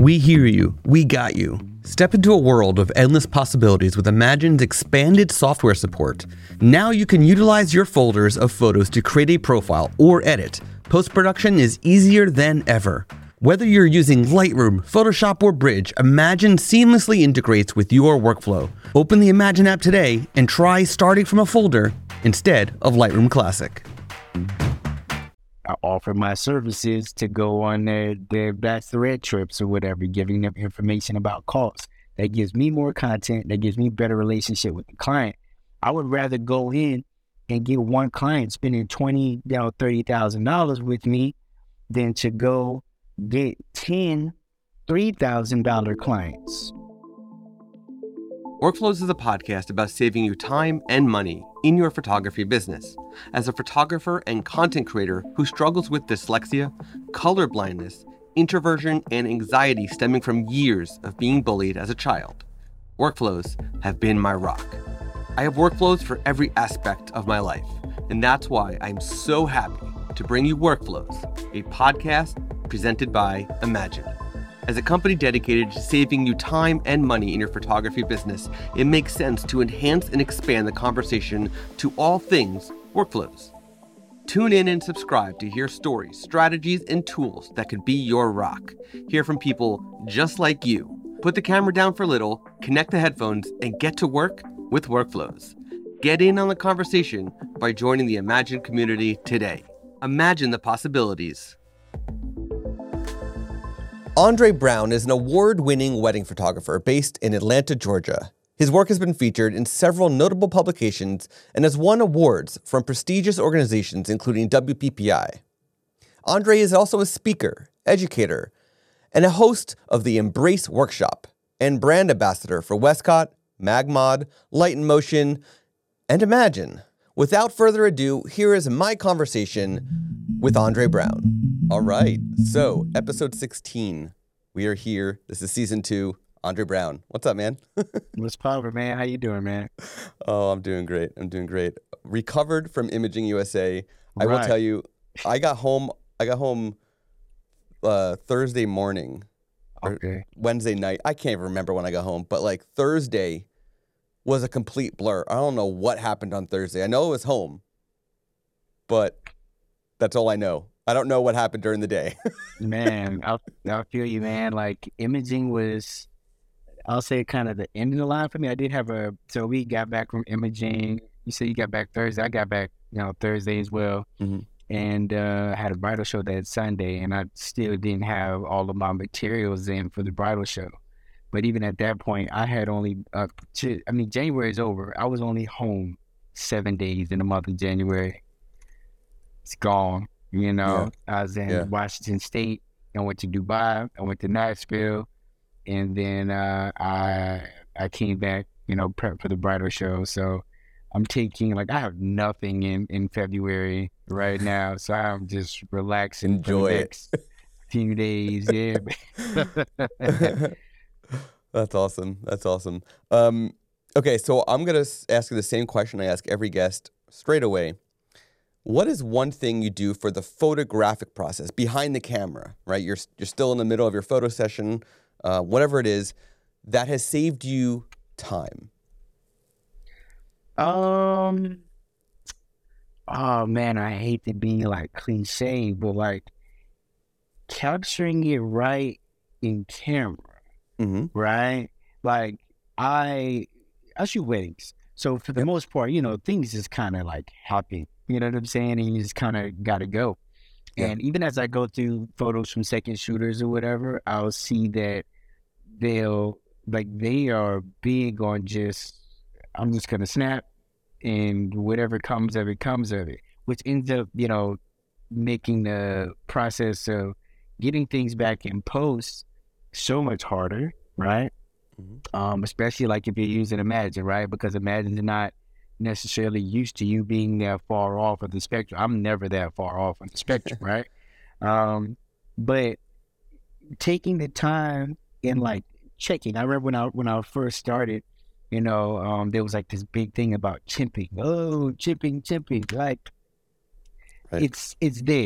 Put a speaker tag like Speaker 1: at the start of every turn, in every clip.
Speaker 1: We hear you. We got you. Step into a world of endless possibilities with Imagine's expanded software support. Now you can utilize your folders of photos to create a profile or edit. Post-production is easier than ever. Whether you're using Lightroom, Photoshop, or Bridge, Imagine seamlessly integrates with your workflow. Open the Imagine app today and try starting from a folder instead of Lightroom Classic.
Speaker 2: I offer my services to go on their bachelorette trips or whatever, giving them information about costs. That gives me more content. That gives me better relationship with the client. I would rather go in and get one client spending $20,000, $30,000 with me than to go get 10 $3,000 clients.
Speaker 1: Workflows is a podcast about saving you time and money in your photography business. As a photographer and content creator who struggles with dyslexia, color blindness, introversion, and anxiety stemming from years of being bullied as a child, Workflows have been my rock. I have workflows for every aspect of my life, and that's why I'm so happy to bring you Workflows, a podcast presented by Imagine. As a company dedicated to saving you time and money in your photography business, it makes sense to enhance and expand the conversation to all things workflows. Tune in and subscribe to hear stories, strategies, and tools that could be your rock. Hear from people just like you. Put the camera down for a little, connect the headphones, and get to work with Workflows. Get in on the conversation by joining the Imagine community today. Imagine the possibilities. Andre Brown is an award-winning wedding photographer based in Atlanta, Georgia. His work has been featured in several notable publications and has won awards from prestigious organizations including WPPI. Andre is also a speaker, educator, and a host of the Embrace Workshop and brand ambassador for Westcott, Magmod, Light in Motion, and Imagine. Without further ado, here is my conversation with Andre Brown. All right, so episode 16, we are here. This is season 2, Andre Brown. What's up, man?
Speaker 2: What's poppin', man? How you doing, man?
Speaker 1: Oh, I'm doing great. Recovered from Imaging USA. I
Speaker 2: Right.
Speaker 1: will tell you, I got home Thursday morning, or
Speaker 2: Okay.
Speaker 1: Wednesday night. I can't even remember when I got home, but like Thursday was a complete blur. I don't know what happened on Thursday. I know it was home, but that's all I know. I don't know what happened during the day.
Speaker 2: Man, I feel you, man. Like, imaging was, I'll say, kind of the end of the line for me. I did have so we got back from imaging. You said you got back Thursday. I got back, Thursday as well.
Speaker 1: Mm-hmm.
Speaker 2: And had a bridal show that Sunday, and I still didn't have all of my materials in for the bridal show. But even at that point, I had only, January is over. I was only home 7 days in the month of January. It's gone.
Speaker 1: Yeah.
Speaker 2: I was in Washington State. I went to Dubai. I went to Nashville, and then I came back, prep for the bridal show. So I'm taking, I have nothing in February right now. So I'm just relaxing.
Speaker 1: Enjoy
Speaker 2: for the
Speaker 1: it.
Speaker 2: next few days. Yeah.
Speaker 1: That's awesome. Okay, so I'm going to ask you the same question I ask every guest straight away. What is one thing you do for the photographic process behind the camera, right? You're still in the middle of your photo session, whatever it is, that has saved you time?
Speaker 2: Oh man, I hate to be cliche, but capturing it right in camera,
Speaker 1: Mm-hmm.
Speaker 2: right? I shoot weddings, so for the most part, things just kind of happen. You know what I'm saying? And you just kind of got to go.
Speaker 1: Yeah.
Speaker 2: And even as I go through photos from second shooters or whatever, I'll see that they are big on I'm just going to snap and whatever comes of it, which ends up, making the process of getting things back in post so much harder, right?
Speaker 1: Mm-hmm.
Speaker 2: Especially if you're using Imagine, right? Because Imagine's not necessarily used to you being that far off of the spectrum. I'm never that far off of the spectrum, right? But taking the time and checking. I remember when I first started, there was this big thing about chimping. Oh, chimping.
Speaker 1: Right.
Speaker 2: It's there.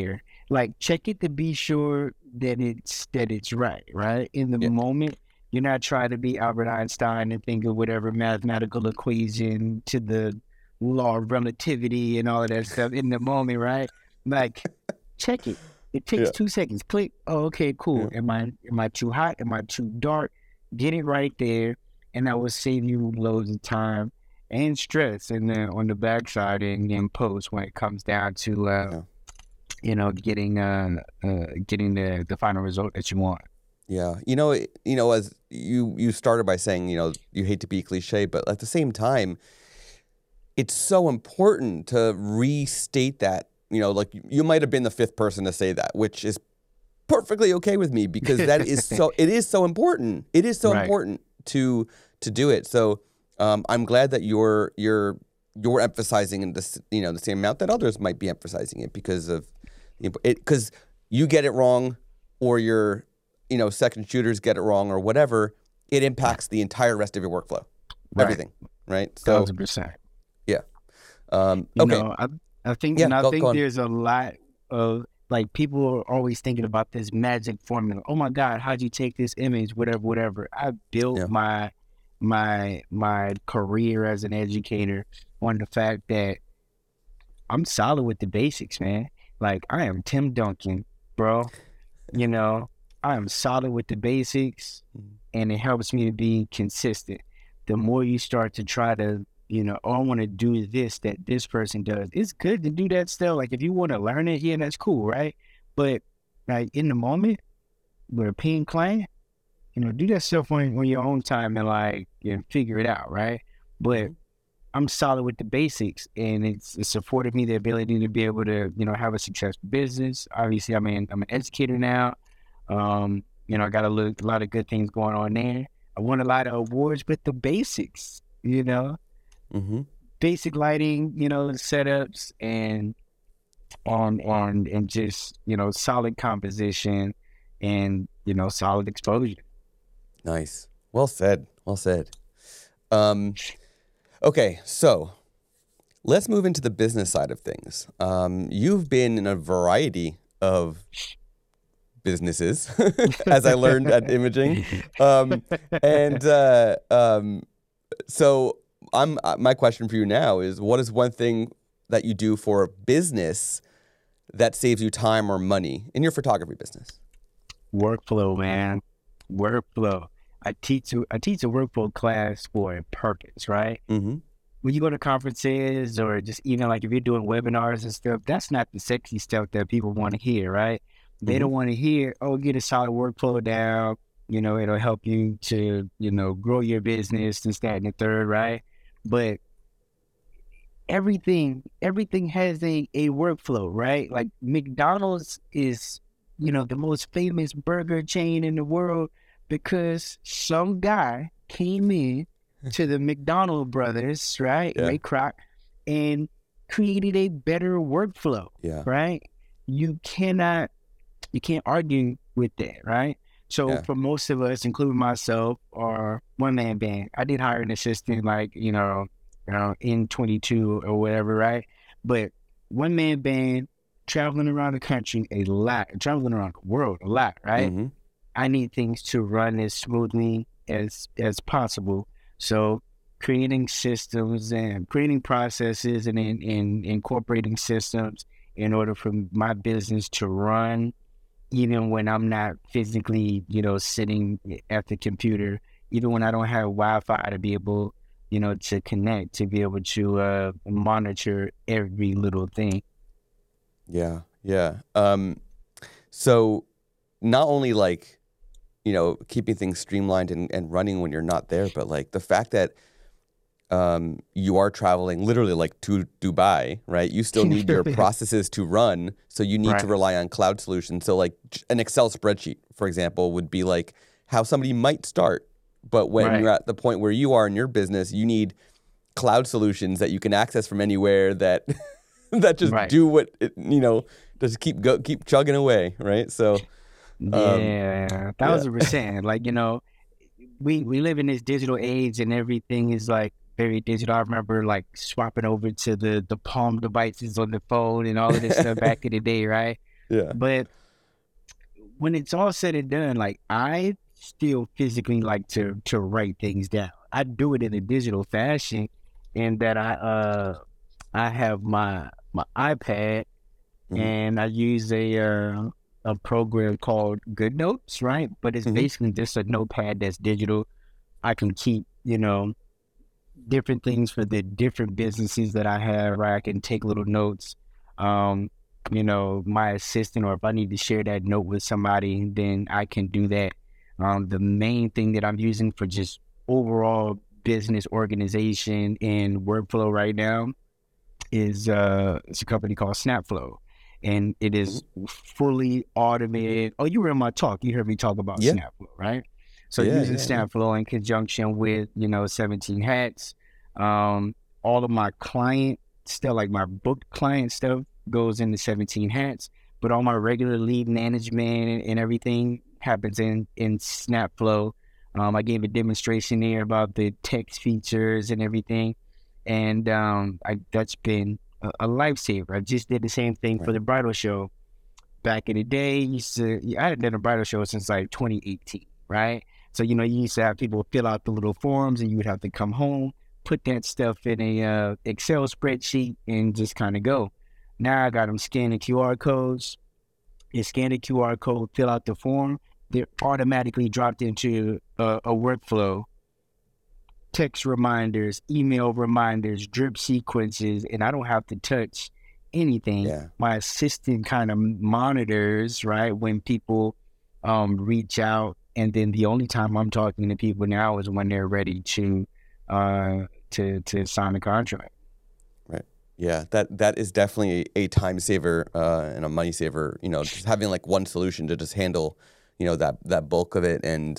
Speaker 2: like check it to be sure that it's right in the
Speaker 1: Yeah.
Speaker 2: moment. You're not trying to be Albert Einstein and think of whatever mathematical equation to the law of relativity and all of that stuff in the moment, right? Like check it. It takes
Speaker 1: Yeah.
Speaker 2: 2 seconds. Click. Oh, okay, cool.
Speaker 1: Yeah.
Speaker 2: Am I too hot? Am I too dark? Get it right there, and that will save you loads of time and stress. And then on the backside and in post when it comes down to getting the final result that you want.
Speaker 1: Yeah. As you started by saying, you hate to be cliche, but at the same time, it's so important to restate that, like you might have been the fifth person to say that, which is perfectly okay with me because it is so important. It is so
Speaker 2: Right.
Speaker 1: important to do it. So I'm glad that you're emphasizing in this, the same amount that others might be emphasizing it because of it, because you get it wrong or your, second shooters get it wrong or whatever, it impacts the entire rest of your workflow,
Speaker 2: Right.
Speaker 1: everything. Right. So
Speaker 2: 1,000%.
Speaker 1: yeah.
Speaker 2: You
Speaker 1: Okay.
Speaker 2: know, I think,
Speaker 1: Yeah,
Speaker 2: and I
Speaker 1: go
Speaker 2: think
Speaker 1: on.
Speaker 2: there's a lot of like people are always thinking about this magic formula. Oh my God, how'd you take this image? Whatever. I built
Speaker 1: Yeah.
Speaker 2: my career as an educator on the fact that I'm solid with the basics, man. Like I am Tim Duncan, bro. I am solid with the basics, and it helps me to be consistent. The more you start to try to, I want to do this that this person does. It's good to do that still. Like if you want to learn it, yeah, that's cool, right? But like in the moment, with a paying client, do that stuff on your own time and figure it out, right? But I'm solid with the basics, and it's afforded me the ability to be able to, have a successful business. Obviously, I'm an educator now. I got a lot of good things going on there. I won a lot of awards with the basics, basic lighting, setups and and just, solid composition and, solid exposure.
Speaker 1: Nice. Well said. Well said. Okay, so let's move into the business side of things. You've been in a variety of businesses, as I learned at imaging. So my question for you now is, what is one thing that you do for a business that saves you time or money in your photography business?
Speaker 2: Workflow, man. Workflow. I teach a workflow class for a purpose, right?
Speaker 1: Mm-hmm.
Speaker 2: When you go to conferences or just even like if you're doing webinars and stuff, that's not the sexy stuff that people want to hear, right? They don't want to hear, get a solid workflow down. It'll help you to, grow your business, this, that, and the third, right? But everything has a workflow, right? Like McDonald's is, the most famous burger chain in the world because some guy came in to the McDonald brothers, right?
Speaker 1: Yeah.
Speaker 2: Ray Kroc, and created a better workflow, right? You can't argue with that, right? So for most of us, including myself, are one-man band. I did hire an assistant in 22 or whatever, right? But one-man band, traveling around the country a lot, traveling around the world a lot, right?
Speaker 1: Mm-hmm.
Speaker 2: I need things to run as smoothly as possible. So creating systems and creating processes and incorporating systems in order for my business to run, even when I'm not physically, sitting at the computer, even when I don't have Wi-Fi to be able, to connect, to be able to monitor every little thing.
Speaker 1: Yeah. So not only like, keeping things streamlined and running when you're not there, but like the fact that you are traveling literally like to Dubai, right? You still need your processes to run. So you need to rely on cloud solutions. So like an Excel spreadsheet, for example, would be like how somebody might start. But when you're at the point where you are in your business, you need cloud solutions that you can access from anywhere that that just do what it, just keep chugging away, right? So
Speaker 2: 1,000%. Like, we live in this digital age and everything is like very digital. I remember like swapping over to the Palm devices on the phone and all of this stuff back in the day, right?
Speaker 1: Yeah.
Speaker 2: But when it's all said and done, like I still physically like to write things down. I do it in a digital fashion, in that I have my iPad,
Speaker 1: Mm-hmm.
Speaker 2: and I use a program called GoodNotes, right? But it's
Speaker 1: Mm-hmm.
Speaker 2: basically just a notepad that's digital. I can keep, different things for the different businesses that I have, right? I can take little notes. Um, my assistant, or if I need to share that note with somebody, then I can do that. The main thing that I'm using for just overall business organization and workflow right now is it's a company called SnapFlow, and it
Speaker 1: Mm-hmm.
Speaker 2: is fully automated. Oh, you were in my talk. You heard me talk about
Speaker 1: Yeah.
Speaker 2: SnapFlow, right? So
Speaker 1: Yeah.
Speaker 2: using
Speaker 1: Yeah. Yeah.
Speaker 2: SnapFlow in conjunction with 17 Hats, all of my client stuff, like my booked client stuff, goes into 17 Hats, but all my regular lead management and everything happens in SnapFlow. I gave a demonstration there about the text features and everything, and that's been a lifesaver. I just did the same thing for
Speaker 1: Right.
Speaker 2: the bridal show back in the day. I hadn't done a bridal show since like 2018, right? So you used to have people fill out the little forms, and you would have to come home, put that stuff in a Excel spreadsheet, and just kind of go. Now I got them scanning QR codes. You scan the QR code, fill out the form. They're automatically dropped into a workflow, text reminders, email reminders, drip sequences, and I don't have to touch anything.
Speaker 1: Yeah.
Speaker 2: My assistant kind of monitors, right, when people reach out, and then the only time I'm talking to people now is when they're ready to sign a contract.
Speaker 1: Right. Yeah. That is definitely a time saver and a money saver. Just having like one solution to just handle, that bulk of it, and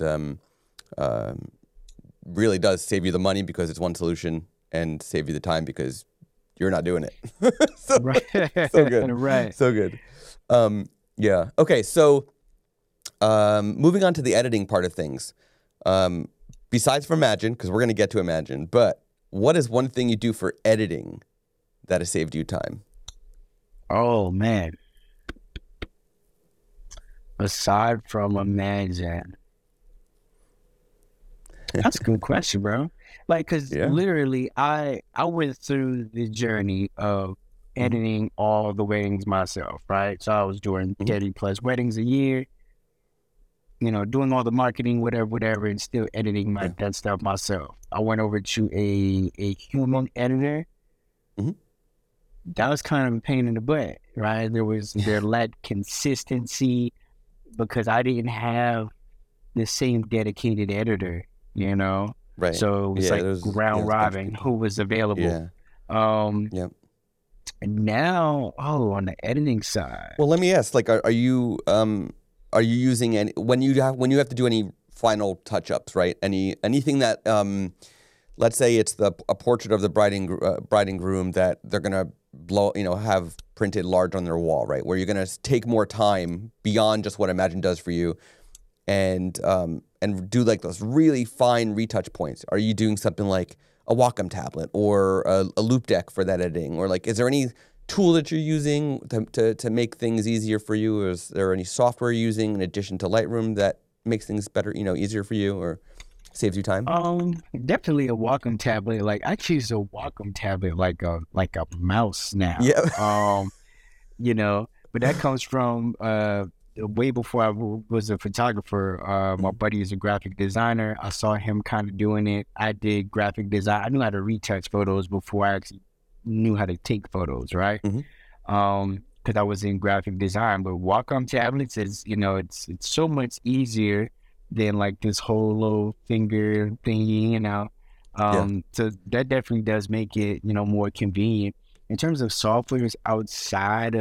Speaker 1: really does save you the money because it's one solution, and save you the time because you're not doing it. So,
Speaker 2: Right.
Speaker 1: so good.
Speaker 2: Right.
Speaker 1: So good. Yeah. Okay. So, moving on to the editing part of things. Besides from Imagine, because we're going to get to Imagine, but what is one thing you do for editing that has saved you time?
Speaker 2: Oh man. Aside from Imagine, that's a good question, bro. Like, cause
Speaker 1: Yeah.
Speaker 2: literally, I went through the journey of editing all the weddings myself, right? So I was doing 30 plus weddings a year, doing all the marketing, whatever, and still editing that stuff myself. I went over to a human editor.
Speaker 1: Mm-hmm.
Speaker 2: That was kind of a pain in the butt, right? There lacked consistency because I didn't have the same dedicated editor,
Speaker 1: Right.
Speaker 2: So it was round robin who was available.
Speaker 1: Yeah.
Speaker 2: And now, on the editing side.
Speaker 1: Well, let me ask, like, are you using any, when you have to do any final touch-ups, right? Anything that, let's say it's a portrait of the bride and groom that they're gonna have printed large on their wall, right? Where you're gonna take more time beyond just what Imagine does for you, and do like those really fine retouch points. Are you doing something like a Wacom tablet or a Loupedeck for that editing, or like, is there any tool that you're using to make things easier for you? Or is there any software you're using in addition to Lightroom that makes things better, easier for you or saves you time?
Speaker 2: Definitely a Wacom tablet. Like I choose a Wacom tablet like a mouse now.
Speaker 1: Yeah.
Speaker 2: But that comes from way before I was a photographer. My buddy is a graphic designer. I saw him kind of doing it. I did graphic design. I knew how to retouch photos before I actually knew how to take photos, right? Because I was in graphic design. But Wacom tablets is, it's so much easier than like this whole little finger thingy, So that definitely does make it, more convenient. In terms of softwares outside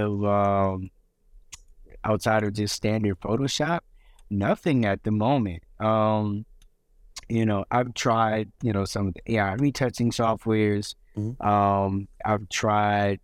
Speaker 2: of just standard Photoshop, nothing at the moment. I've tried, some of the AI retouching softwares. I've tried,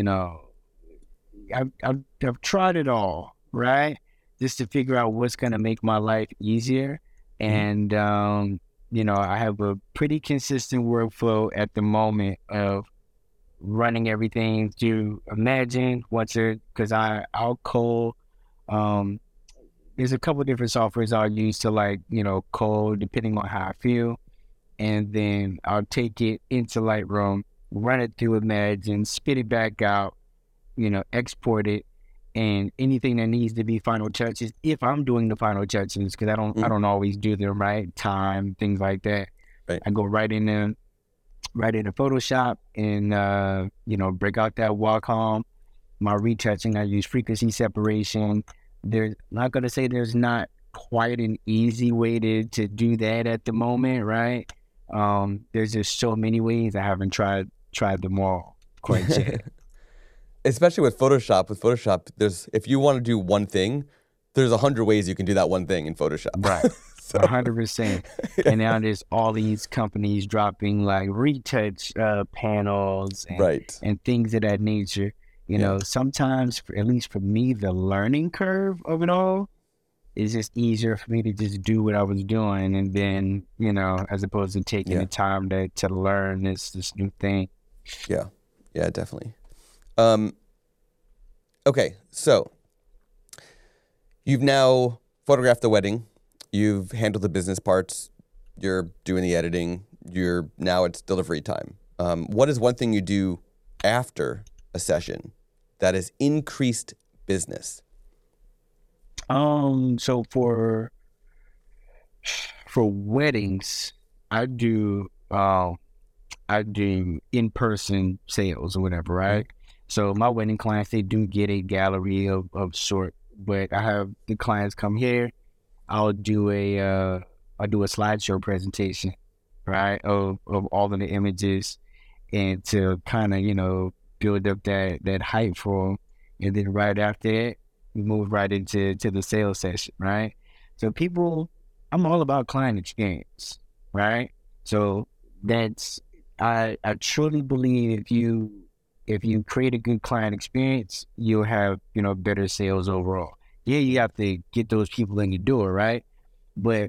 Speaker 2: I've tried it all, right? Just to figure out what's going to make my life easier. And, I have a pretty consistent workflow at the moment of running everything through Imagine, because I'll cull There's a couple different softwares I'll use to like, code depending on how I feel. And then I'll take it into Lightroom, run it through Imagine, spit it back out, export it, and anything that needs to be final touches, if I'm doing the final touches, because I don't always do them right, time, things like that.
Speaker 1: Right.
Speaker 2: I go right into Photoshop and break out that Wacom. My retouching, I use frequency separation. There's not gonna say there's not quite an easy way to do that at the moment, right? There's just so many ways. I haven't tried them all quite yet.
Speaker 1: Especially with Photoshop. With Photoshop, if you want to do one thing, there's 100 ways you can do that one thing in Photoshop.
Speaker 2: Right. 100%. And now there's all these companies dropping like retouch panels and things of that nature. Sometimes, at least for me, the learning curve of it all is just easier for me to just do what I was doing, and then, as opposed to taking the time to learn this new thing.
Speaker 1: Yeah, definitely. Okay, so you've now photographed the wedding, you've handled the business parts, you're doing the editing, now it's delivery time. What is one thing you do after a session that has increased business?
Speaker 2: So for weddings, I do in-person sales or whatever, right? So my wedding clients, they do get a gallery of sort, but I have the clients come here. I'll do a slideshow presentation, right, of all of the images, and to kind of build up that hype for them, and then right after that, we move right into the sales session, right? So I'm all about client experience, right? So I truly believe if you create a good client experience, you'll have, better sales overall. Yeah, you have to get those people in the door, right? But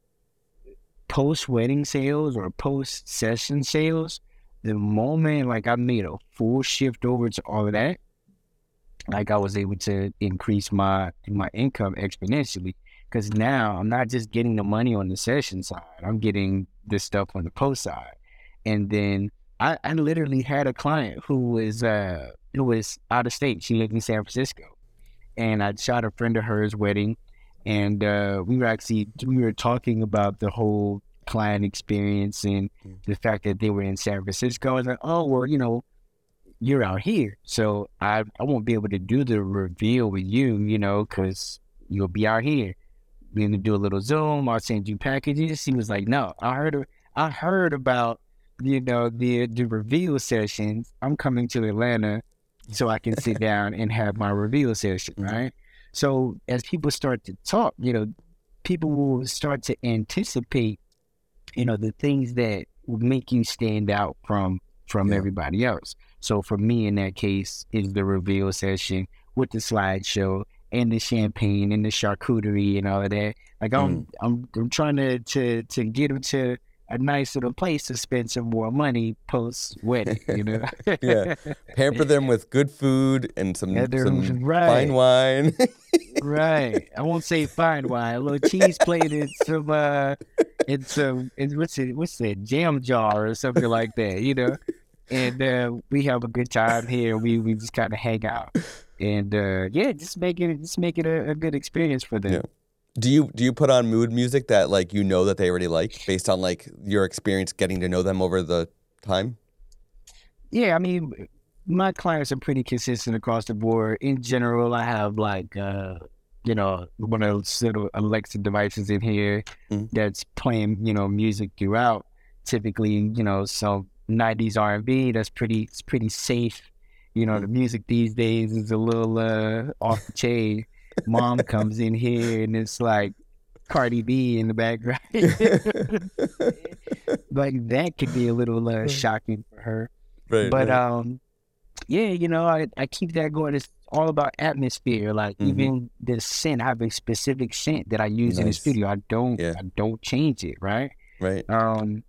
Speaker 2: post-wedding sales or post-session sales, the moment like I made a full shift over to all of that, like I was able to increase my income exponentially, because now I'm not just getting the money on the session side, I'm getting this stuff on the post side. And then I literally had a client who was out of state. She lived in San Francisco, and I shot a friend of hers wedding, and we were talking about the whole client experience and the fact that they were in San Francisco. I was like, oh, well, you're out here, so I won't be able to do the reveal with you, because you'll be out here. We're gonna do a little Zoom. I'll send you packages. He was like, no, I heard about the reveal sessions. I'm coming to Atlanta so I can sit down and have my reveal session, right? So as people start to talk, people will start to anticipate, the things that would make you stand out from everybody else. So for me, in that case, is the reveal session with the slideshow and the champagne and the charcuterie and all of that. Like I'm trying to get them to a nice little place to spend some more money post wedding,
Speaker 1: Yeah, pamper them with good food and some fine wine.
Speaker 2: Right. I won't say fine wine. A little cheese plate and what's that, jam jar or something like that, And we have a good time here. We just kind of hang out, and just make it a good experience for them.
Speaker 1: Yeah. Do you put on mood music that that they already like, based on your experience getting to know them over the time?
Speaker 2: Yeah, I mean, my clients are pretty consistent across the board. In general, I have one of those little Alexa devices in here that's playing music throughout. Typically, some 90s R&B. That's pretty safe. The music these days is a little off the chain. Mom comes in here and it's like Cardi B in the background. Like that could be a little shocking for her.
Speaker 1: Right.
Speaker 2: But I keep that going. It's all about atmosphere. Like even the scent, I have a specific scent that I use in the studio. I don't change it, right?
Speaker 1: Right.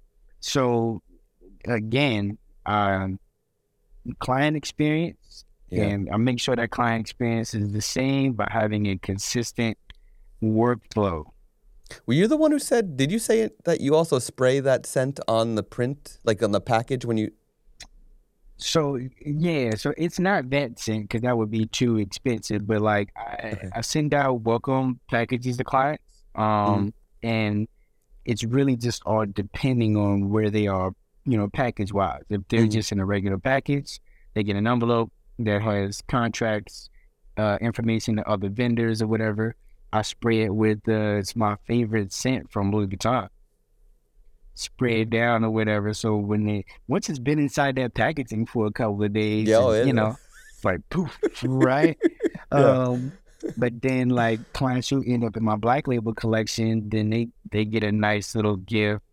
Speaker 2: So again, client experience
Speaker 1: Yeah.
Speaker 2: And I make sure that client experience is the same by having a consistent workflow.
Speaker 1: Were you the one who said, did you say it, that you also spray that scent on the print, like on the package when you?
Speaker 2: So yeah, so it's not that scent because that would be too expensive. But like I send out welcome packages to clients,
Speaker 1: Mhm.
Speaker 2: and it's really just all depending on where they are, package wise. If they're
Speaker 1: Mhm.
Speaker 2: just in a regular package, they get an envelope that has contracts, information to other vendors or whatever. I spray it with it's my favorite scent from Louis Vuitton. Spray it down or whatever. So once it's been inside that packaging for a couple of days,
Speaker 1: Yeah, oh,
Speaker 2: and
Speaker 1: yeah.
Speaker 2: it's like poof, right?
Speaker 1: Yeah.
Speaker 2: But then like clients who end up in my Black Label collection, then they get a nice little gift.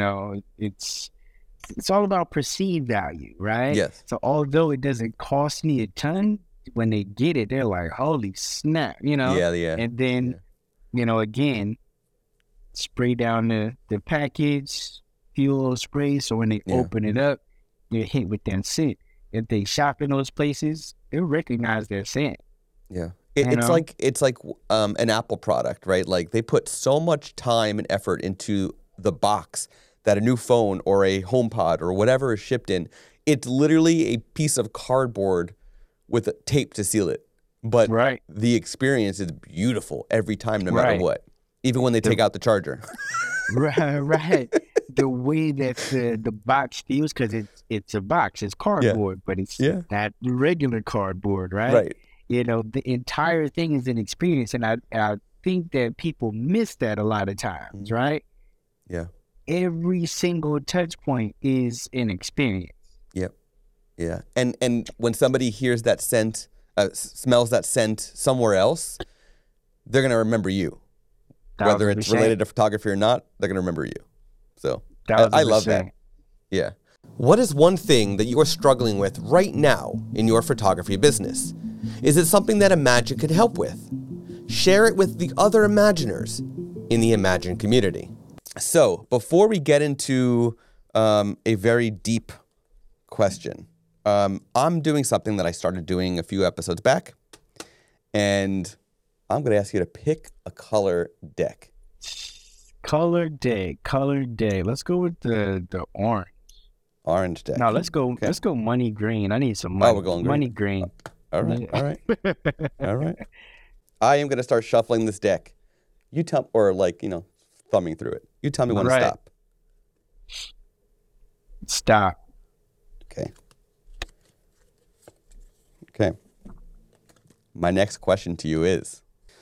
Speaker 2: It's all about perceived value, right?
Speaker 1: Yes.
Speaker 2: So although it doesn't cost me a ton, when they get it, they're like, holy snap,
Speaker 1: Yeah, yeah.
Speaker 2: And then, again, spray down the package, fuel spray. So when they
Speaker 1: Yeah.
Speaker 2: open it up, you're hit with that scent. If they shop in those places, they'll recognize that scent.
Speaker 1: Yeah.
Speaker 2: You
Speaker 1: It's
Speaker 2: know?
Speaker 1: like an Apple product, right? Like they put so much time and effort into the box that a new phone or a HomePod or whatever is shipped in, it's literally a piece of cardboard with a tape to seal it. But
Speaker 2: Right.
Speaker 1: the experience is beautiful every time, no matter
Speaker 2: Right.
Speaker 1: what. Even when they take out the charger.
Speaker 2: Right. The way that the box feels, because it's a box, it's cardboard, but it's
Speaker 1: Yeah.
Speaker 2: not regular cardboard, right?
Speaker 1: Right.
Speaker 2: The entire thing is an experience, and I think that people miss that a lot of times, right?
Speaker 1: Yeah.
Speaker 2: Every single touch point is an experience.
Speaker 1: Yep. Yeah. And when somebody hears that scent, smells that scent somewhere else, they're going to remember you. Whether it's
Speaker 2: 1,000%.
Speaker 1: related to photography or not, they're going to remember you. So I love that.
Speaker 2: 1,000%.
Speaker 1: Yeah. What is one thing that you are struggling with right now in your photography business? Is it something that Imagine could help with? Share it with the other Imaginers in the Imagine community. So before we get into a very deep question, I'm doing something that I started doing a few episodes back, and I'm going to ask you to pick a color deck.
Speaker 2: Color day. Let's go with the orange.
Speaker 1: Orange deck.
Speaker 2: No, let's go.
Speaker 1: Okay.
Speaker 2: Let's go money green. I need some money.
Speaker 1: we're going green.
Speaker 2: Money green.
Speaker 1: All right. All right. All right. I am going to start shuffling this deck. You tell, or thumbing through it. You tell me when to
Speaker 2: Right.
Speaker 1: stop.
Speaker 2: Stop.
Speaker 1: Okay. Okay. My next question to you is,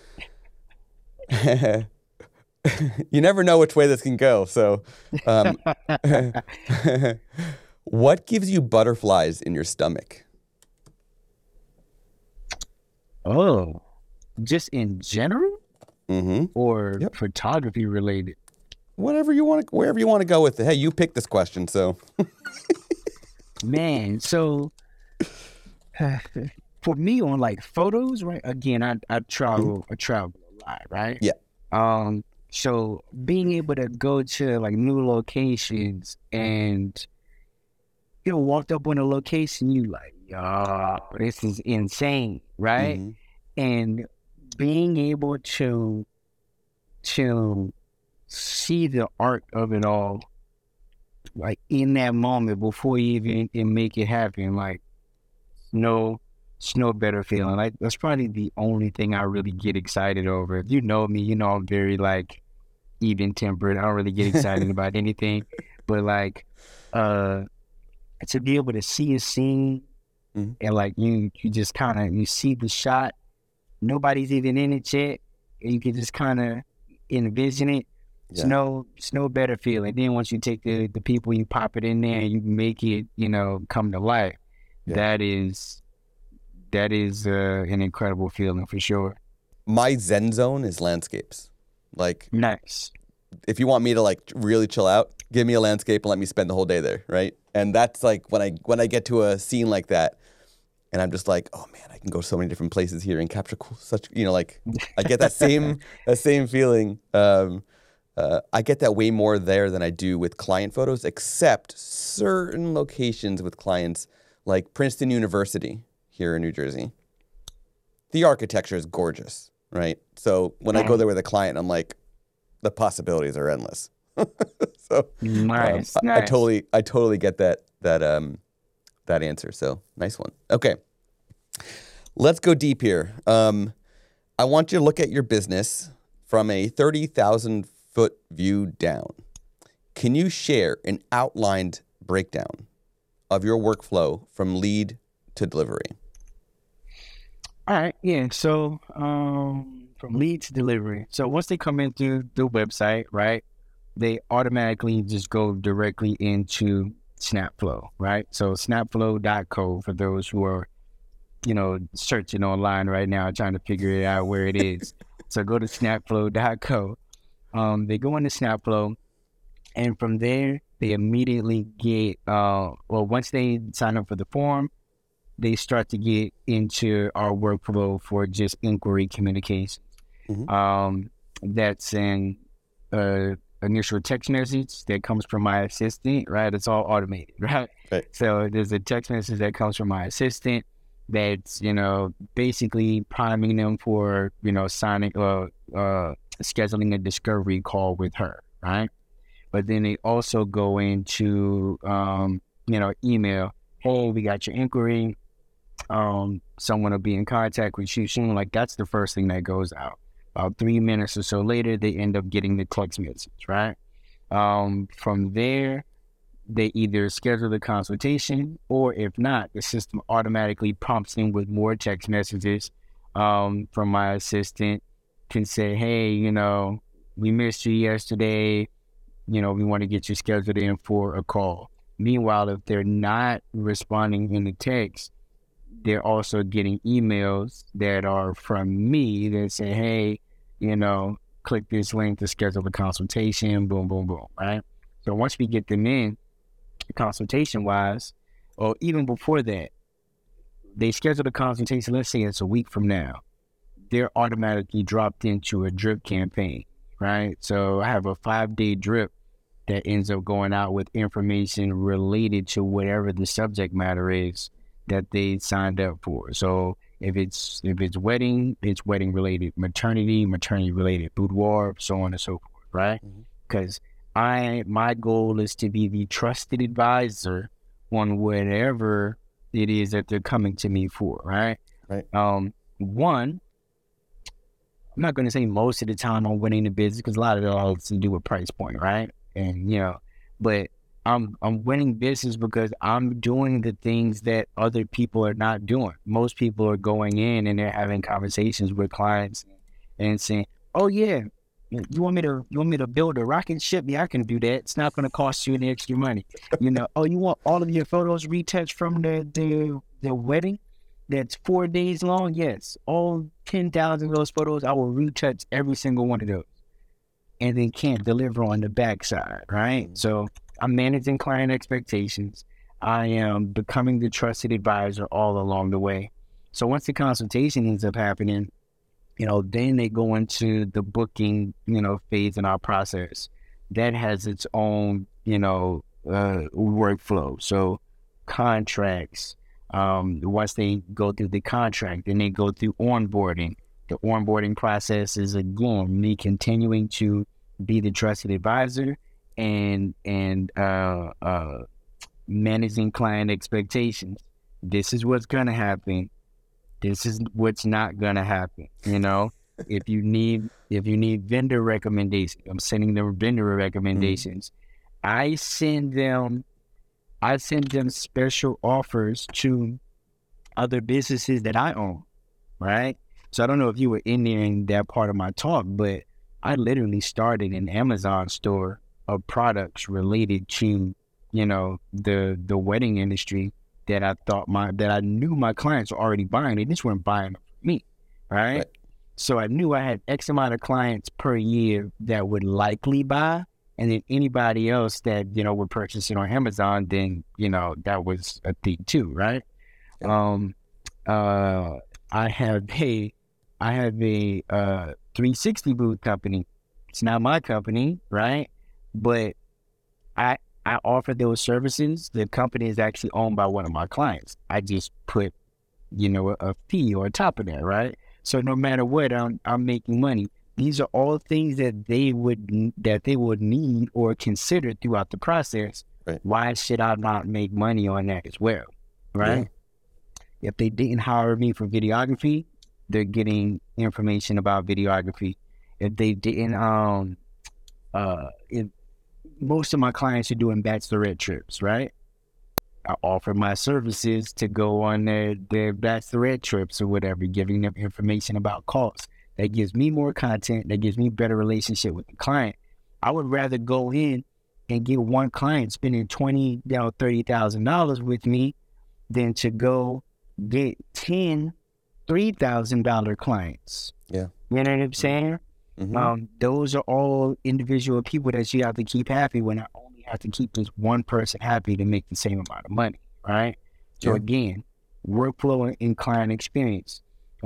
Speaker 1: you never know which way this can go. So, what gives you butterflies in your stomach?
Speaker 2: Oh, just in general,
Speaker 1: Mm-hmm.
Speaker 2: or
Speaker 1: Yep.
Speaker 2: photography related?
Speaker 1: Wherever you want to go with it. Hey, you picked this question, so.
Speaker 2: Man, so for me on like photos, right? Again, I travel a lot, right?
Speaker 1: Yeah.
Speaker 2: So being able to go to like new locations and walked up on a location, you like, oh, this is insane, right?
Speaker 1: Mhm.
Speaker 2: And being able to see the art of it all, like in that moment before you even can make it happen, like it's no better feeling. Like that's probably the only thing I really get excited over. If you know me, I'm very like even tempered. I don't really get excited about anything, but like to be able to see a scene
Speaker 1: Mhm.
Speaker 2: and like you just kind of you see the shot, nobody's even in it yet, and you can just kind of envision it. It's
Speaker 1: Yeah.
Speaker 2: no better feeling. Then once you take the people, you pop it in there, and you make it, come to life.
Speaker 1: Yeah.
Speaker 2: That is an incredible feeling for sure.
Speaker 1: My zen zone is landscapes. Like,
Speaker 2: Nice.
Speaker 1: if you want me to like really chill out, give me a landscape and let me spend the whole day there, right? And that's like when I get to a scene like that, and I'm just like, oh man, I can go so many different places here and capture like I get that same feeling. I get that way more there than I do with client photos, except certain locations with clients, like Princeton University. here in New Jersey. The architecture is gorgeous, right? So when I go there with a client, I'm like, the possibilities are endless. So
Speaker 2: Nice.
Speaker 1: I totally get that answer. So nice one. Okay, let's go deep here. I want you to look at your business from a 30,000-foot view down. Can you share an outlined breakdown of your workflow from lead to delivery?
Speaker 2: All right. Yeah. So from lead to delivery. So once they come in through the website, right, they automatically just go directly into SnapFlow, right? So snapflow.co for those who are, searching online right now, trying to figure it out where it is. So go to snapflow.co. They go into SnapFlow, and from there, they immediately get, once they sign up for the form, they start to get into our workflow for just inquiry communication. Mm-hmm. That's an initial text message that comes from my assistant, right? It's all automated, right? So there's a text message that comes from my assistant that's, basically priming them for, scheduling a discovery call with her, right? But then they also go into, email, hey, we got your inquiry. Someone will be in contact with you soon. Like, that's the first thing that goes out. About 3 minutes or so later, they end up getting the text message, right? From there, they either schedule the consultation, or if not, the system automatically prompts them with more text messages from my assistant. Can say, hey, we missed you yesterday. We want to get you scheduled in for a call. Meanwhile, if they're not responding in the text, they're also getting emails that are from me that say, hey, click this link to schedule the consultation, boom, boom, boom, right? So once we get them in, consultation-wise, or even before that, they schedule the consultation, let's say it's a week from now, they're automatically dropped into a drip campaign, right? So I have a 5-day drip that ends up going out with information related to whatever the subject matter is that they signed up for. So if it's wedding, it's wedding related, maternity related, boudoir, so on and so forth, right? Because my goal is to be the trusted advisor on whatever it is that they're coming to me for, right? One, I'm not going to say most of the time I'm winning the business, because a lot of it all has to do with price point, right? And but I'm winning business because I'm doing the things that other people are not doing. Most people are going in and they're having conversations with clients and saying, "Oh yeah, you want me to build a rocket ship? Yeah, I can do that. It's not going to cost you any extra money." Oh, you want all of your photos retouched from the wedding that's 4 days long? Yes, all 10,000 of those photos, I will retouch every single one of those, and then can't deliver on the backside, right? So I'm managing client expectations. I am becoming the trusted advisor all along the way. So once the consultation ends up happening, then they go into the booking, phase in our process. That has its own, workflow. So contracts, once they go through the contract, then they go through onboarding. The onboarding process is, again, me continuing to be the trusted advisor and managing client expectations. This is what's going to happen. This is what's not going to happen. If you need vendor recommendations, I'm sending them vendor recommendations. I send them special offers to other businesses that I own, right? So I don't know if you were in there in that part of my talk, but I literally started an Amazon store of products related to, the wedding industry that I knew my clients were already buying. They just weren't buying them from me, right? So I knew I had X amount of clients per year that would likely buy, and then anybody else that, would purchase it on Amazon, then, that was a thing too, right? I have a 360 booth company. It's not my company, right? But I offer those services. The company is actually owned by one of my clients. I just put a fee or top of that, right? So no matter what, I'm making money. These are all things that they would need or consider throughout the process.
Speaker 1: Right.
Speaker 2: Why should I not make money on that as well, right?
Speaker 1: Yeah.
Speaker 2: If they didn't hire me for videography, they're getting information about videography. If they didn't, if most of my clients are doing bachelorette trips, right? I offer my services to go on their bachelorette trips or whatever, giving them information about costs. That gives me more content. That gives me better relationship with the client. I would rather go in and get one client spending $20,000, $30,000 with me than to go get 10 $3,000 clients.
Speaker 1: Yeah.
Speaker 2: You know what I'm saying?
Speaker 1: Mm-hmm.
Speaker 2: Those are all individual people that you have to keep happy when I only have to keep this one person happy to make the same amount of money, right? So again, workflow and client experience.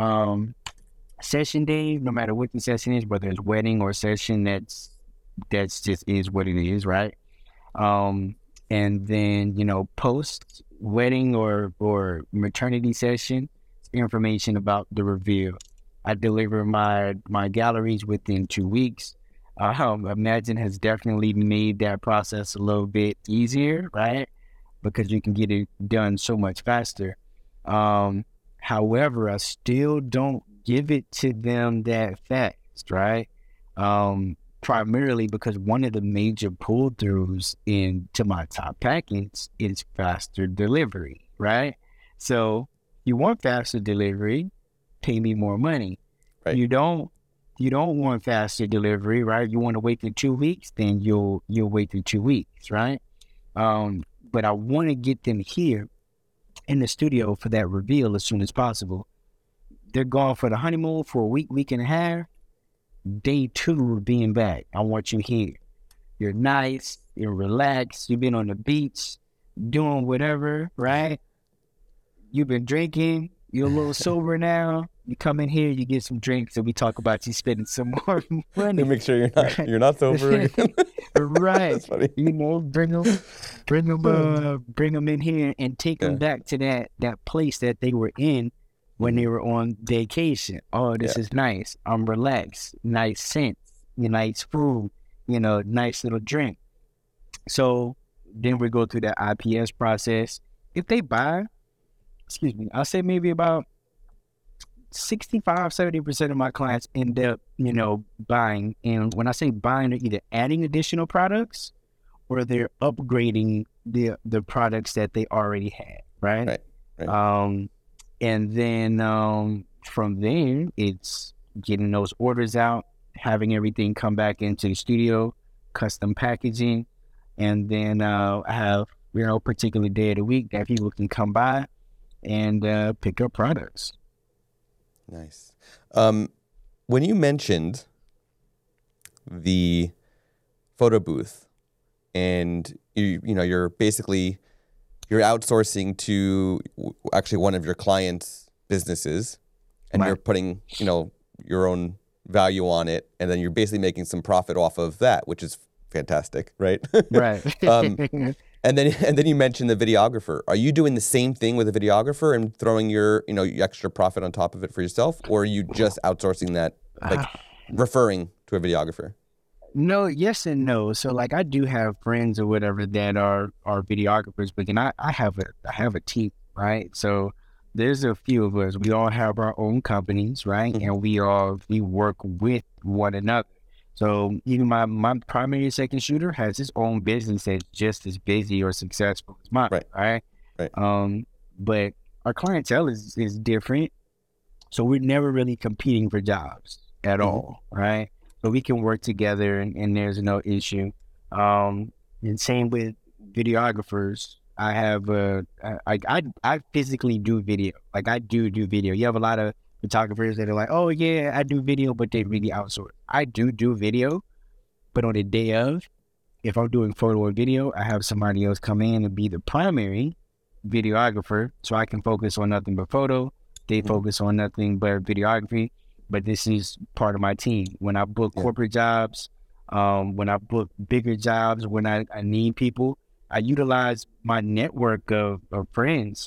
Speaker 2: Session day, no matter what the session is, whether it's wedding or session, that's just is what it is, right? And then, post wedding or maternity session, information about the reveal. I deliver my galleries within 2 weeks. Imagine has definitely made that process a little bit easier, right? Because you can get it done so much faster. However, I still don't give it to them that fast, right? Primarily because one of the major pull-throughs into my top package is faster delivery, right? So you want faster delivery, pay me more money.
Speaker 1: Right.
Speaker 2: You don't want faster delivery, right? You want to wait for 2 weeks, then you'll wait for 2 weeks, right? But I want to get them here in the studio for that reveal as soon as possible. They're gone for the honeymoon for a week and a half. Day 2 of being back, I want you here. You're nice, you're relaxed, you've been on the beach, doing whatever, right? You've been drinking, you're a little sober now. You come in here, you get some drinks, and we talk about you spending some more money.
Speaker 1: To make sure you're not sober again.
Speaker 2: Right.
Speaker 1: That's funny.
Speaker 2: Bring them in here and take them back to that place that they were in when they were on vacation. Oh, this is nice. I'm relaxed. Nice scent, nice food, nice little drink. So then we go through the IPS process. If they buy, I'll say maybe about 65-70% of my clients end up, buying. And when I say buying, they're either adding additional products or they're upgrading the products that they already have, right?
Speaker 1: Right.
Speaker 2: And then from there, it's getting those orders out, having everything come back into the studio, custom packaging, and then I have, particular day of the week that people can come by and pick up products.
Speaker 1: Nice. When you mentioned the photo booth and you're basically outsourcing to actually one of your clients' businesses, and you're putting, your own value on it, and then you're basically making some profit off of that, which is fantastic, right?
Speaker 2: Right.
Speaker 1: And then you mentioned the videographer. Are you doing the same thing with a videographer and throwing your extra profit on top of it for yourself, or are you just outsourcing that, like referring to a videographer?
Speaker 2: No, yes and no. So I do have friends or whatever that are videographers, but then I have a team, right? So there's a few of us. We all have our own companies, right?
Speaker 1: Mm-hmm.
Speaker 2: And we work with one another. So even my primary second shooter has his own business that's just as busy or successful as mine, right? But our clientele is different. So we're never really competing for jobs at all, right? So we can work together and there's no issue. And same with videographers. I have I physically do video. I do video. You have a lot of photographers that are like, oh yeah, I do video, but they really outsource. I do video, but on the day of, if I'm doing photo or video, I have somebody else come in and be the primary videographer, so I can focus on nothing but photo. They focus on nothing but videography. But this is part of my team. When I book corporate jobs, when I book bigger jobs, when I need people, I utilize my network of friends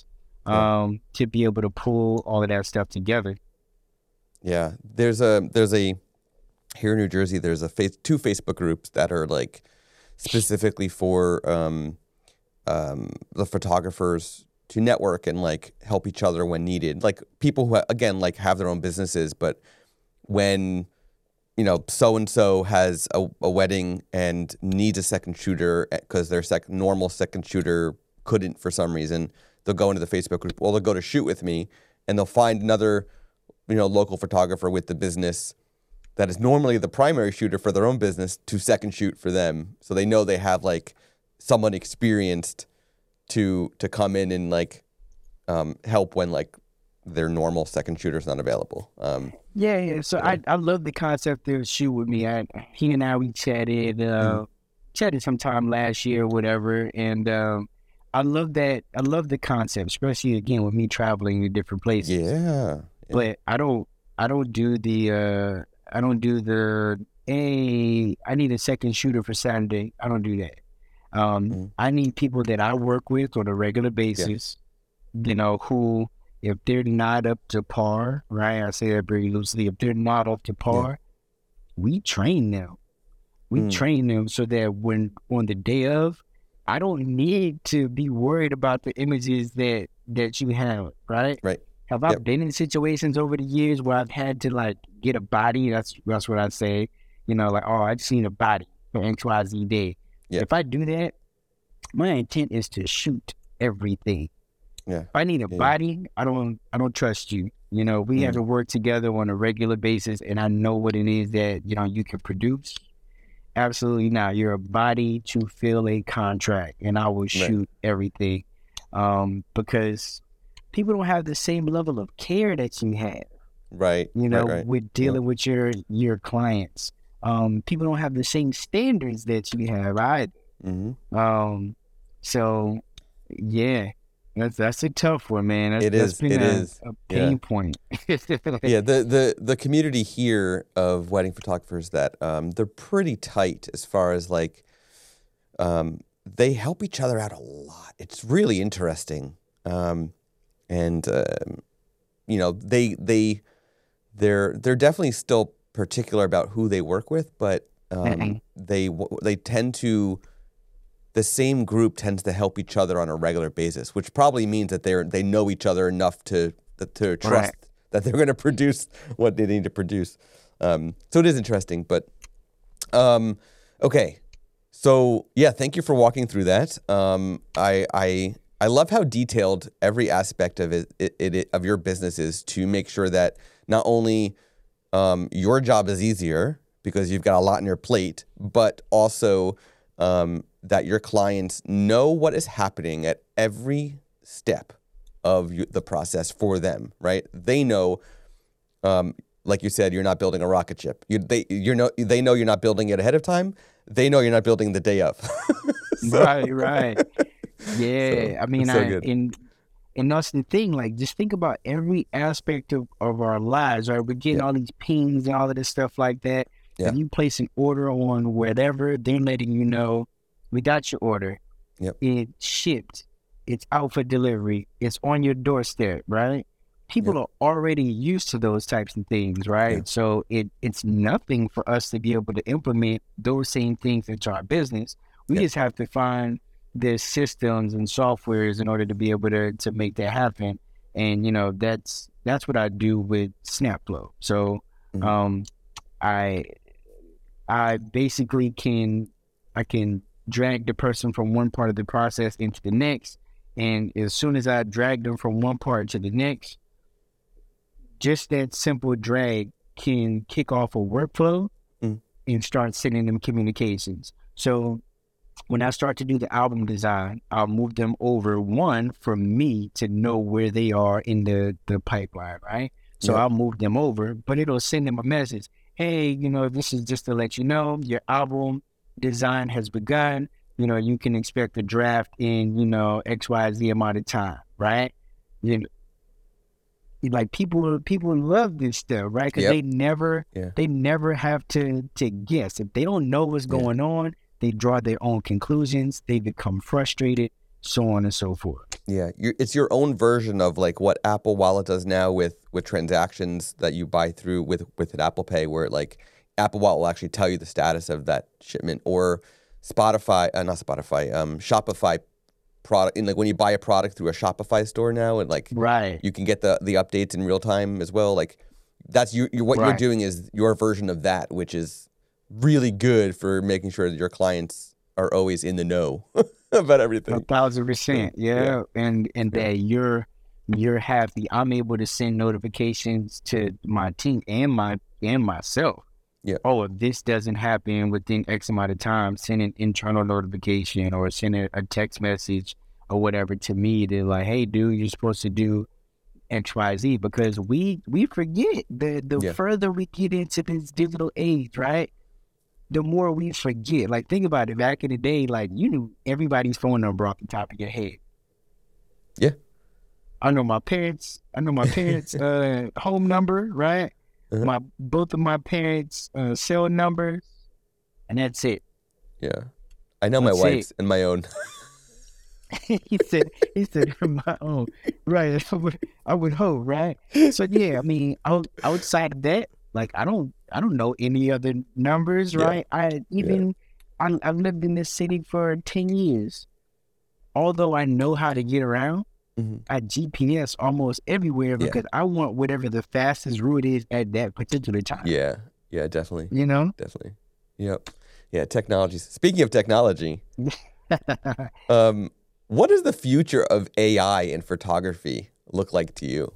Speaker 2: to be able to pull all of that stuff together.
Speaker 1: Yeah, there's a here in New Jersey. There's two Facebook groups that are like specifically for the photographers to network and like help each other when needed. Like people who again like have their own businesses, but when so and so has a wedding and needs a second shooter because their normal second shooter couldn't for some reason, they'll go into the Facebook group. Well, they'll go to shoot with me, and they'll find another local photographer with the business that is normally the primary shooter for their own business to second shoot for them. So they know they have like someone experienced to come in and like help when like their normal second shooter's not available.
Speaker 2: Yeah. So I love the concept of shoot with me. He and I, we chatted sometime last year or whatever. And I love that. I love the concept, especially again with me traveling to different places.
Speaker 1: Yeah.
Speaker 2: But I don't do the hey, I need a second shooter for Saturday. I don't do that. I need people that I work with on a regular basis, who, if they're not up to par, right? I say that very loosely. If they're not up to par, we train them. We train them so that when on the day of, I don't need to be worried about the images that you have, right?
Speaker 1: Right.
Speaker 2: Have I been in situations over the years where I've had to like get a body? That's what I say. Like, oh, I've seen a body for XYZ day. Yep. If I do that, my intent is to shoot everything.
Speaker 1: Yeah.
Speaker 2: If I need a body, I don't trust you. We have to work together on a regular basis, and I know what it is that you can produce. Absolutely not. You're a body to fill a contract, and I will shoot everything, because people don't have the same level of care that you have.
Speaker 1: Right.
Speaker 2: With dealing with your clients. People don't have the same standards that you have either.
Speaker 1: Mm-hmm.
Speaker 2: So yeah, that's a tough one, man.
Speaker 1: That's been a
Speaker 2: pain point.
Speaker 1: Yeah, the community here of wedding photographers that they're pretty tight as far as like they help each other out a lot. It's really interesting. And they're definitely still particular about who they work with, but they tend to, the same group tends to help each other on a regular basis, which probably means that they know each other enough to trust that they're going to produce what they need to produce. So it is interesting, but okay. So yeah, thank you for walking through that. I love how detailed every aspect of of your business is to make sure that not only your job is easier because you've got a lot on your plate, but also that your clients know what is happening at every step of the process for them, right? They know, like you said, you're not building a rocket ship. They know you're not building it ahead of time. They know you're not building the day of.
Speaker 2: Right. Yeah,
Speaker 1: so,
Speaker 2: I mean, and that's the thing. Like, just think about every aspect of our lives. Right, we're getting all these pings and all of this stuff like that.
Speaker 1: Yeah.
Speaker 2: If you place an order on whatever, they're letting you know, we got your order.
Speaker 1: Yep.
Speaker 2: It shipped. It's out for delivery. It's on your doorstep. Right. People are already used to those types of things, right? Yeah. So it's nothing for us to be able to implement those same things into our business. We just have to find the systems and softwares in order to be able to make that happen. And that's what I do with SnapFlow. So I basically can drag the person from one part of the process into the next, and as soon as I drag them from one part to the next, just that simple drag can kick off a workflow and start sending them communications. So when I start to do the album design, I'll move them over, one, for me to know where they are in the pipeline, right? So I'll move them over, but it'll send them a message. Hey, this is just to let you know your album design has begun. You can expect a draft in, XYZ amount of time, right? Like people love this stuff, right? Because they never have to guess. If they don't know what's going on, they draw their own conclusions. They become frustrated, so on and so forth.
Speaker 1: Yeah, it's your own version of like what Apple Wallet does now with transactions that you buy through with an Apple Pay, where like Apple Wallet will actually tell you the status of that shipment, or Shopify product. And like when you buy a product through a Shopify store now, and like
Speaker 2: Right.
Speaker 1: you can get the updates in real time as well. Like that's what you're
Speaker 2: Right.
Speaker 1: doing is your version of that, which is really good for making sure that your clients are always in the know about everything.
Speaker 2: 1,000%.
Speaker 1: Yeah.
Speaker 2: Yeah. And
Speaker 1: Yeah.
Speaker 2: that you're happy. I'm able to send notifications to my team and myself.
Speaker 1: Yeah.
Speaker 2: Oh, if this doesn't happen within X amount of time, send an internal notification or send a text message or whatever to me to like, hey, dude, you're supposed to do XYZ, because we forget the
Speaker 1: Yeah.
Speaker 2: further we get into this digital age, right? The more we forget. Like, think about it. Back in the day, like, you knew everybody's phone number off the top of your head.
Speaker 1: Yeah.
Speaker 2: I know my parents' home number, right?
Speaker 1: Uh-huh.
Speaker 2: Both of my parents' cell numbers, and that's it.
Speaker 1: Yeah. I know my
Speaker 2: That's
Speaker 1: wife's and my own.
Speaker 2: he said my own, right? I would hope, right? So yeah, I mean, outside of that, like I don't know any other numbers,
Speaker 1: Yeah.
Speaker 2: right? I've lived in this city for 10 years. Although I know how to get around,
Speaker 1: Mhm.
Speaker 2: I GPS almost everywhere because I want whatever the fastest route is at that particular time.
Speaker 1: Yeah. Yeah, definitely.
Speaker 2: You know?
Speaker 1: Definitely. Yep. Yeah, technology. Speaking of technology, what does the future of AI in photography look like to you?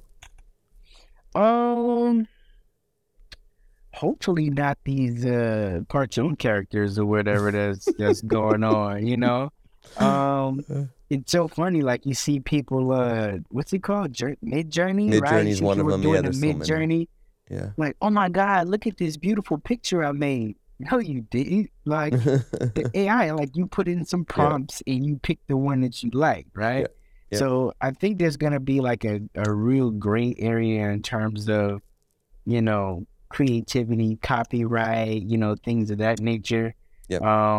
Speaker 2: Hopefully not these cartoon characters or whatever that's going on, you know? It's so funny, like you see people what's it called? Mid-Journey, right?
Speaker 1: Midjourney is
Speaker 2: You see
Speaker 1: one of
Speaker 2: people
Speaker 1: them. Yeah,
Speaker 2: doing the
Speaker 1: there's so many.
Speaker 2: Mid-Journey.
Speaker 1: Yeah.
Speaker 2: Like, oh my God, look at this beautiful picture I made. No, you didn't. Like the AI, like you put in some prompts and you pick the one that you like, right?
Speaker 1: Yeah.
Speaker 2: So I think there's gonna be like a real gray area in terms of, you know, creativity, copyright, you know, things of that nature.
Speaker 1: Yep.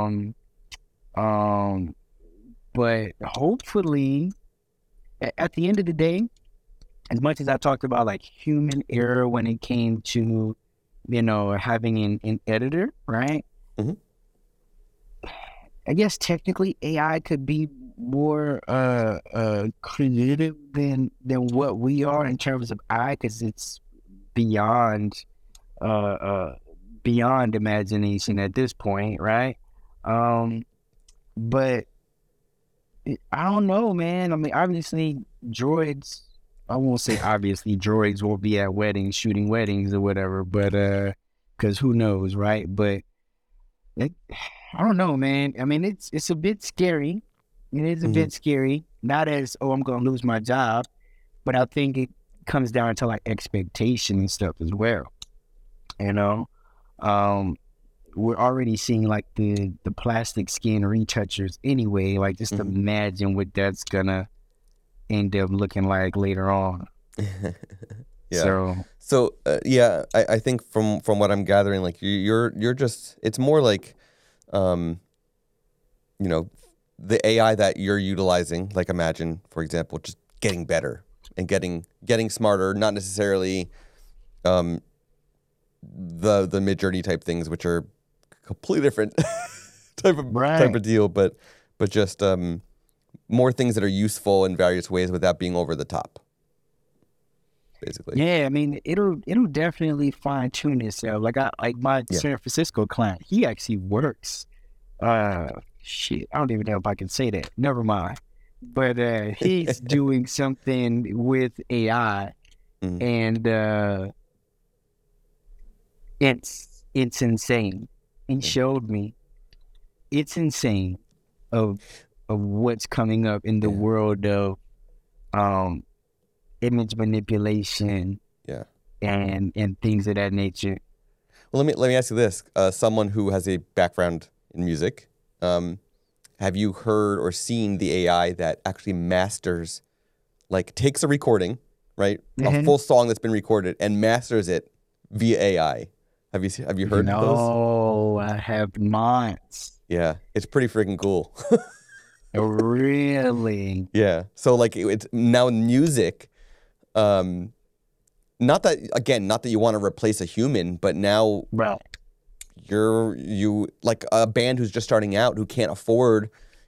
Speaker 2: But hopefully, at the end of the day, as much as I talked about like human error when it came to, you know, having an editor, right?
Speaker 1: Mhm.
Speaker 2: I guess technically AI could be more creative than what we are in terms of because it's beyond beyond imagination at this point, right? But I don't know, man. I mean, obviously droids, I won't say obviously droids won't be at weddings, shooting weddings or whatever, but because who knows, right? But I don't know, man. I mean, it's a bit scary. It is a bit scary. Not as, oh, I'm going to lose my job, but I think it comes down to like expectation and stuff as well. You know, we're already seeing like the plastic skin retouchers anyway. Like just imagine what that's gonna end up looking like later on.
Speaker 1: Yeah. So I think from what I'm gathering, like you're just, it's more like, you know, the AI that you're utilizing, like imagine, for example, just getting better and getting smarter, not necessarily the Midjourney type things, which are completely different type of deal, but just more things that are useful in various ways without being over the top, basically.
Speaker 2: Yeah, I mean, it'll definitely fine tune itself. Like my San Francisco client, he actually works. Shit, I don't even know if I can say that. Never mind. But he's doing something with AI, and it's insane. He showed me. It's insane of what's coming up in the world of image manipulation, and things of that nature.
Speaker 1: Well, let me ask you this: someone who has a background in music, have you heard or seen the AI that actually masters, like takes a recording, right, a full song that's been recorded, and masters it via AI? Have you heard of those?
Speaker 2: No, I have not.
Speaker 1: Yeah, it's pretty freaking cool.
Speaker 2: Really?
Speaker 1: Yeah. So like it's now music. Not that you want to replace a human, but now
Speaker 2: Right.
Speaker 1: you like a band who's just starting out who can't afford,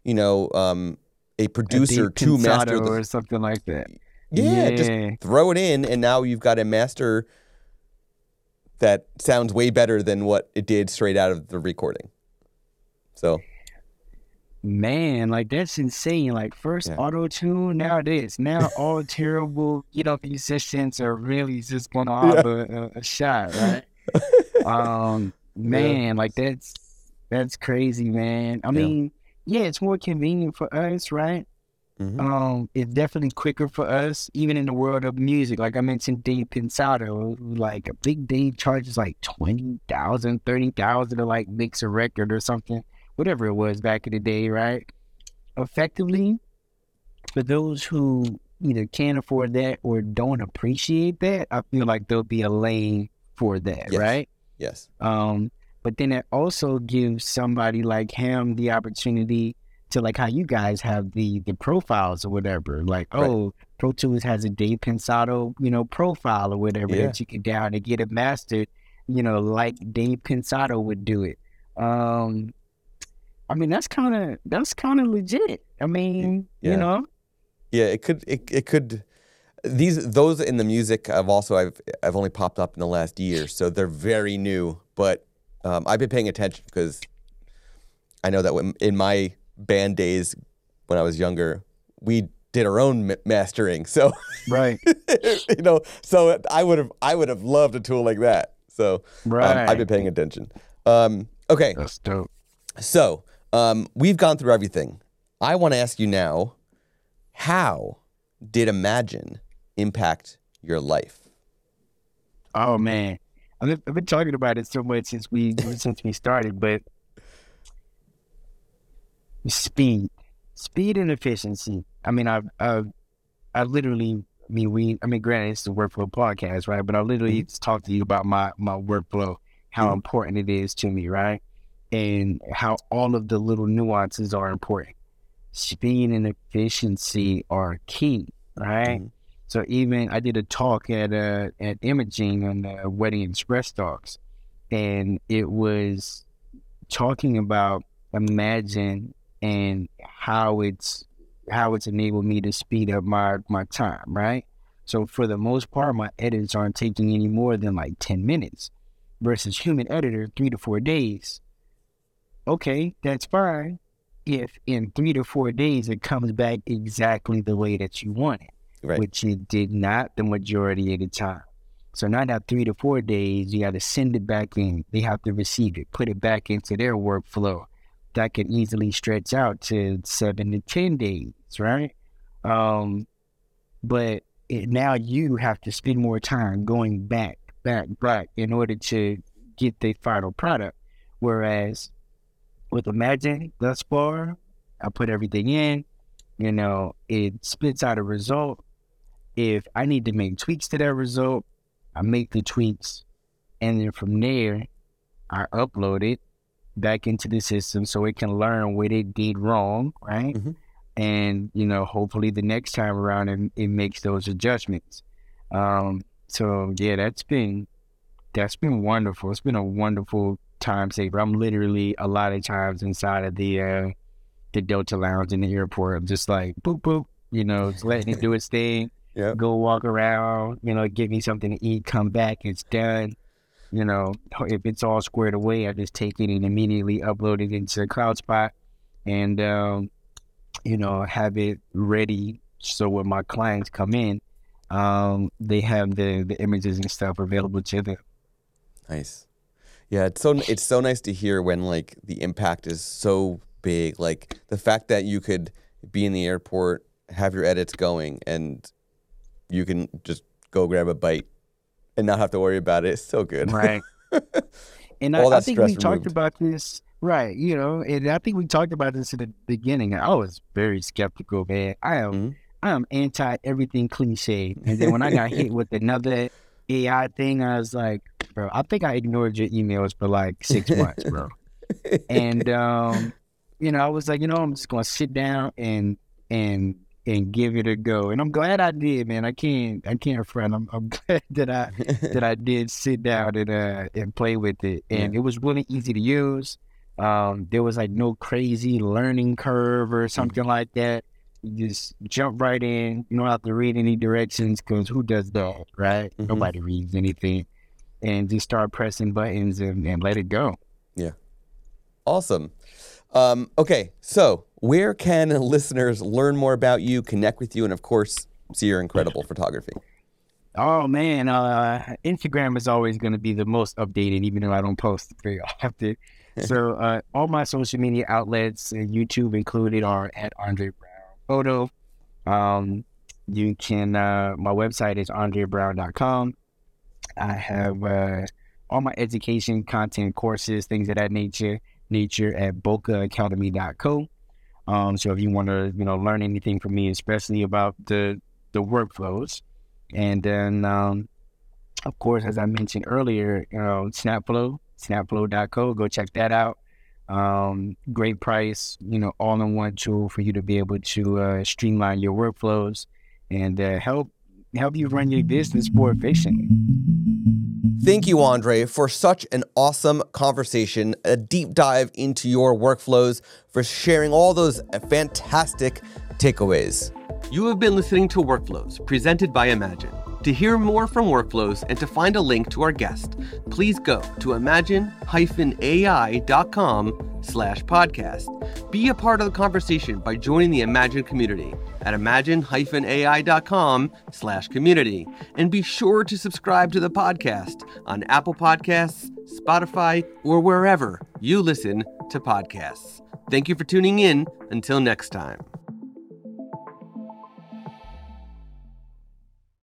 Speaker 1: a
Speaker 2: A
Speaker 1: producer
Speaker 2: deep
Speaker 1: to master
Speaker 2: pensado or
Speaker 1: the.
Speaker 2: something like that.
Speaker 1: Yeah, just
Speaker 2: Yeah.
Speaker 1: throw it in, and now you've got a master that sounds way better than what it did straight out of the recording. So.
Speaker 2: Man, like that's insane. Like first
Speaker 1: Yeah.
Speaker 2: auto tune, now this. Now all terrible, musicians are really just gonna have a shot, right?
Speaker 1: Yeah.
Speaker 2: Man, like that's crazy, man. I
Speaker 1: Yeah.
Speaker 2: mean, yeah, it's more convenient for us, right?
Speaker 1: Mm-hmm.
Speaker 2: It's definitely quicker for us, even in the world of music. Like I mentioned, Dave Pensado, like a big Dave charges like 20,000, 30,000 to like mix a record or something, whatever it was back in the day, right? Effectively, for those who either can't afford that or don't appreciate that, I feel like there'll be a lane for that,
Speaker 1: Yes.
Speaker 2: right?
Speaker 1: Yes.
Speaker 2: But then it also gives somebody like him the opportunity to, like how you guys have the profiles or whatever. Like,
Speaker 1: Right.
Speaker 2: oh, Pro Tools has a Dave Pensado, profile or whatever
Speaker 1: Yeah.
Speaker 2: that you can down and get it mastered, like Dave Pensado would do it. I mean, that's kind of legit. I mean,
Speaker 1: Yeah. Yeah. It could. Those in the music I've only popped up in the last year, so they're very new. But I've been paying attention because I know that in my band days when I was younger, we did our own mastering. So
Speaker 2: Right.
Speaker 1: so I would have loved a tool like that. So
Speaker 2: Right.
Speaker 1: I've been paying attention. Okay,
Speaker 2: That's dope.
Speaker 1: so we've gone through everything. I want to ask you now, how did Imagine impact your life?
Speaker 2: Oh man, I've been talking about it so much since we started, but speed and efficiency. I mean, I literally, granted, it's the Workflow podcast, right? But I literally just talked to you about my workflow, how important it is to me, right? And how all of the little nuances are important. Speed and efficiency are key, right?
Speaker 1: Mm-hmm.
Speaker 2: So even I did a talk at Imaging on the Wedding Express talks, and it was talking about Imagine and how it's enabled me to speed up my time, right? So for the most part, my edits aren't taking any more than like 10 minutes versus human editor 3 to 4 days. Okay, that's fine if in 3 to 4 days it comes back exactly the way that you want it,
Speaker 1: Right.
Speaker 2: which it did not the majority of the time. So now that 3 to 4 days, you got to send it back in. They have to receive it, put it back into their workflow. That could easily stretch out to 7 to 10 days, right? But now you have to spend more time going back in order to get the final product. Whereas with Imagine thus far, I put everything in, it spits out a result. If I need to make tweaks to that result, I make the tweaks, and then from there, I upload it back into the system so it can learn what it did wrong, right?
Speaker 1: Mm-hmm.
Speaker 2: And, hopefully the next time around it makes those adjustments. So yeah, that's been wonderful. It's been a wonderful time saver. I'm literally a lot of times inside of the Delta Lounge in the airport. I'm just like boop boop, just letting it do its thing.
Speaker 1: Yep.
Speaker 2: Go walk around, get me something to eat, come back, it's done. If it's all squared away, I just take it and immediately upload it into CloudSpot and have it ready so when my clients come in, they have the images and stuff available to them.
Speaker 1: Nice. Yeah, it's so nice to hear when like the impact is so big. Like the fact that you could be in the airport, have your edits going, and you can just go grab a bite and not have to worry about it. It's so good.
Speaker 2: Right. And I think we talked about this, right? And I think we talked about this in the beginning. I was very skeptical, man. I am anti everything cliche. And then when I got hit with another AI thing, I was like, bro, I think I ignored your emails for like 6 months, bro. And I was like, I'm just gonna sit down and give it a go. And I'm glad I did, man. I can't front. I'm glad that I did sit down and play with it. And it was really easy to use. There was like no crazy learning curve or something like that. You just jump right in. You don't have to read any directions, because who does that, right? Nobody reads anything. And just start pressing buttons and let it go.
Speaker 1: Yeah. Awesome. Okay, so where can listeners learn more about you, connect with you, and of course, see your incredible photography?
Speaker 2: Oh, man. Instagram is always going to be the most updated, even though I don't post very often. So all my social media outlets, YouTube included, are at Andre Brown Photo. You can, my website is andrebrown.com. I have all my education, content, courses, things of that nature at bocaacademy.co. So if you want to, learn anything from me, especially about the workflows. And then, of course, as I mentioned earlier, Snapflow, snapflow.co, go check that out. Great price, all-in-one tool for you to be able to streamline your workflows and help you run your business more efficiently.
Speaker 1: Thank you, Andre, for such an awesome conversation, a deep dive into your workflows, for sharing all those fantastic takeaways. You have been listening to Workflows, presented by Imagine. To hear more from Workflows and to find a link to our guest, please go to imagine-ai.com/podcast. Be a part of the conversation by joining the Imagine community at imagine-ai.com/community. And be sure to subscribe to the podcast on Apple Podcasts, Spotify, or wherever you listen to podcasts. Thank you for tuning in. Until next time.